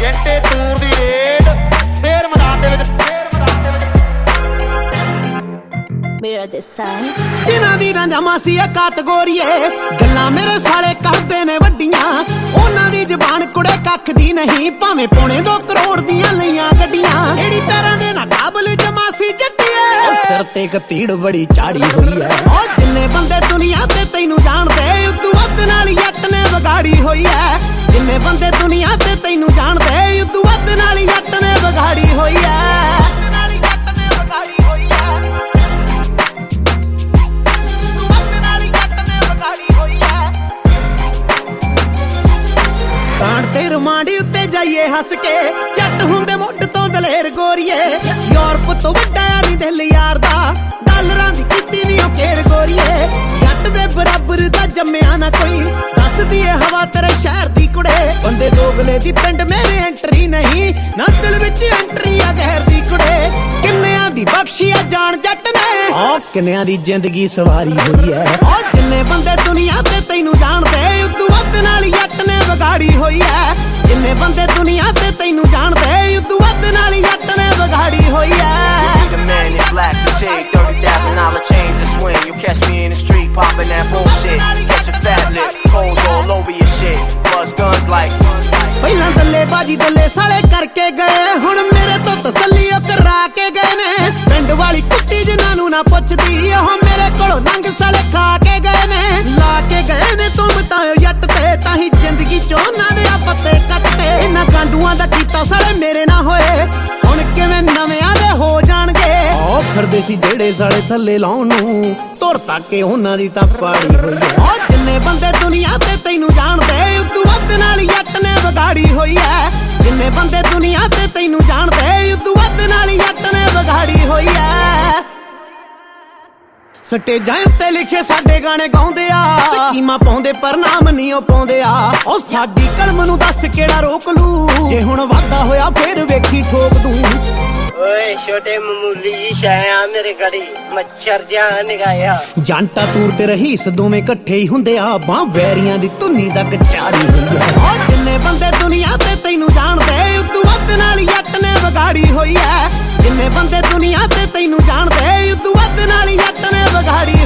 ਘੰਟੇ ਤੂਰ ਦੀ ਰੇਡ ਫੇਰ ਮੈਦਾਨ ਦੇ ਵਿੱਚ ਮੇਰਾ ਦਿਸਾਨ ਜਿਨ੍ਹਾਂ ਦੀ ਰਾਂਝਾ ਮਾਸੀ ਆ ਕਾਟਗੋਰੀਏ ਗੱਲਾਂ ਮੇਰੇ ਸਾਲੇ ਕਰਦੇ ਨੇ ਵੱਡੀਆਂ ਉਹਨਾਂ ਦੀ ਜ਼ਬਾਨ ਕੁੜੇ ਕੱਖ ਦੀ ਨਹੀਂ ਭਾਵੇਂ ਪੌਣੇ 2 ਕਰੋੜ ਦੀਆਂ ਲਈਆਂ ਗੱਡੀਆਂ ਇਹੜੀ ਪੈਰਾਂ ਦੇ ਨਾ ਕਾਬਲ ਜਮਾਸੀ ਜੱਟੀਏ ਸਿਰ ਤੇ ਕਤੀੜ ਬੜੀ ਚਾੜੀ ਹੋਈ ਐ ਉਹ ਜਿੰਨੇ ਬੰਦੇ ਦੁਨੀਆ ਤੇ ਤੈਨੂੰ ਜਾਣਦੇ ਉਦੋਂ ਵੱਧ ਨਾਲ ਜੱਟ ਨੇ ਵਿਗਾੜੀ ਹੋਈ ਐ ਜਿੰਨੇ ਬੰਦੇ ਦੁਨੀਆ ਤੇ ਤੈਨੂੰ ਜਾਣਦੇ ਉਦੋਂ ਵੱਧ ਨਾਲ ਜੱਟ ਨੇ ਵਿਗਾੜੀ ਹੋਈ ਐ ਤੇ ਰਮਾਂਡੀ ਉੱਤੇ ਜਾਈਏ ਹੱਸ ਕੇ ਜੱਟ ਹੁੰਦੇ ਮੁੱਢ ਤੋਂ ਦਲੇਰ ਗੋਰੀਏ ਯੂਰਪ ਤੋਂ ਵੱਡਾ ਨਹੀਂ ਦਿਲ ਯਾਰ ਦਾ ਡਾਲਰਾਂ ਦੀ ਕੀਤੀ ਨਹੀਂ ਉਹ ਕੇਰ ਗੋਰੀਏ ਜੱਟ ਦੇ ਬਰਾਬਰ ਦਾ ਜੰਮਿਆ ਨਾ ਕੋਈ ਦੱਸਦੀ ਏ ਹਵਾ ਤੇਰੇ ਸ਼ਹਿਰ ਦੀ ਕੁੜੇ ਬੰਦੇ ਦੋਗਲੇ ਦੀ ਪਿੰਡ ਮੇਰੇ ਐਂਟਰੀ ਨਹੀਂ ਨਾ ਦਿਲ ਵਿੱਚ ਐਂਟਰੀ ਆ ਗਹਿਰ ਦੀ ਕੁੜੇ ਕਿੰਨਿਆਂ ਦੀ ਬਖਸ਼ੀ ਆ ਜਾਣ ਜੱਟ ਨੇ ਉਹ ਕਿੰਨਿਆਂ ਦੀ ਜ਼ਿੰਦਗੀ ਸਵਾਰੀ ਹੋਈ ਐ ਉਹ ਜਿੰਨੇ ਬੰਦੇ ਦੁਨੀਆ ਤੇ ਤੈਨੂੰ ਜਾਣਦੇ ਉਦੋਂ ਵੱਧ ਨਾਲ ਜੱਟ ਨੇ ਵਿਗਾੜੀ ਹੋਈ ਐ ਜਿੰਨੇ ਬੰਦੇ ਦੁਨੀਆ ਤੇ ਤੈਨੂੰ ਜਾਣਦੇ ਉਦੋਂ ਵੱਧ ਨਾਲ ਜੱਟ ਨੇ ਵਿਗਾੜੀ ਹੋਈ ਐ $30,000 chains to swing. You catch me in the street popping that bullshit. Catch a fat lip, holes all over your shit. Buzz guns like. ਪਹਿਲਾਂ ਦੱਲੇ ਬਾਜੀ ਦੱਲੇ ਸਾਲੇ ਕਰਕੇ ਗਏ ਹੁਣ ਮੇਰੇ ਤੋਂ ਤਸੱਲੀ ਉਹ ਕਰਾ ਕੇ ਗਏ ਨੇ ਪਿੰਡ ਵਾਲੀ ਕੁੱਤੀ ਜਿਨ੍ਹਾਂ ਨੂੰ ਨਾ ਪੁੱਛਦੀ ਉਹ ਮੇਰੇ ਕੋਲੋਂ ਨੰਗ ਸਾਲੇ ਖਾ ਕੇ ਗਏ ਨੇ ਲਾ ਕੇ ਗਏ ਨੇ ਤੁਮ ਤਾਂ ਜੱਟ ਤੇ ਤਾਂ ਹੀ ਜ਼ਿੰਦਗੀ ਚੋਂ ਉਹਨਾਂ ਦੇ ਪੱਤੇ ਕੱਟੇ ਇਹਨਾਂ ਗਾਂਡੂਆਂ ਦਾ ਕੀਤਾ ਸਾਲੇ ਮੇਰੇ ਨਾ ਹੋਏ ਹੁਣ ਕਿਵੇਂ ਨਵਿਆਂ ਦੇ ਹੋ ਜਾਣਗੇ ਉਹ ਫਿਰਦੇ ਸੀ ਜਿਹੜੇ ਸਾਲੇ ਥੱਲੇ ਲਾਉਣ ਨੂੰ ਤੁਰ ਤਾਕੇ ਉਹਨਾਂ ਦੀ ਤਾਂ ਪਾੜੀ ਹੋਈ ਉਹ ਜਿੰਨੇ ਬੰਦੇ ਦੁਨੀਆ ਤੇ ਤੈਨੂੰ ਜਾਣਦੇ ਉਦੋਂ ਵੱਧ ਨਾਲ ਜੱਟ ਨੇ ਵਿਗਾੜੀ ਹੋਈ ਐ ਜਿੰਨੇ ਬੰਦੇ ਦੁਨੀਆ ਤੇ ਤੈਨੂੰ ਜਾਣਦੇ ਉਦੋਂ ਵੱਧ ਨਾਲ ਜੱਟ ਨੇ ਵਿਗਾੜੀ ਹੋਈ ਐ ਸਟੇਜਾਂ ਉੱਤੇ ਲਿਖੇ ਸਾਡੇ ਗਾਣੇ ਗਾਉਂਦੇ ਆ ਸਕੀਮਾਂ ਪਾਉਂਦੇ ਪਰ ਨਾਮ ਨਹੀਂ ਉਹ ਪਾਉਂਦੇ ਆ ਉਹ ਸਾਡੀ ਕਲਮ ਨੂੰ ਦੱਸ ਕਿਹੜਾ ਰੋਕ ਲੂ ਜੇ ਹੁਣ ਵਾਧਾ ਹੋਇਆ ਫੇਰ ਵੇਖੀ ਠੋਕ ਦੂੰ ਓਏ ਛੋਟੇ ਮਾਮੂਲੀ ਸ਼ਾਇਆ ਮੇਰੇ ਗੜੀ ਮੱਛਰ ਜਾਂ ਨਿਗਾਇਆ ਜਾਂਟਾ ਤੂਰ ਤੇ ਰਹੀਸ ਦੋਵੇਂ ਇਕੱਠੇ ਹੀ ਹੁੰਦੇ ਆ ਬਾਹ ਵੈਰੀਆਂ ਦੀ ਧੁੰਨੀ ਦਾ ਕਚਾਰੀ ਹੁੰਦੀ ਆ ਜਿੰਨੇ ਬੰਦੇ ਦੁਨੀਆ ਤੇ ਤੈਨੂੰ ਜਾਣਦੇ ਉਦੋਂ ਵੱਧ ਨਾਲ ਜੱਟ ਨੇ ਵਿਗਾੜੀ ਹੋਈ ਐ ਜਿੰਨੇ ਬੰਦੇ ਦੁਨੀਆ ਤੇ ਤੈਨੂੰ ਜਾਣਦੇ ਉਦੋਂ ਵੱਧ ਨਾਲ ਜੱਟ ਨੇ ਵਿਗਾੜੀ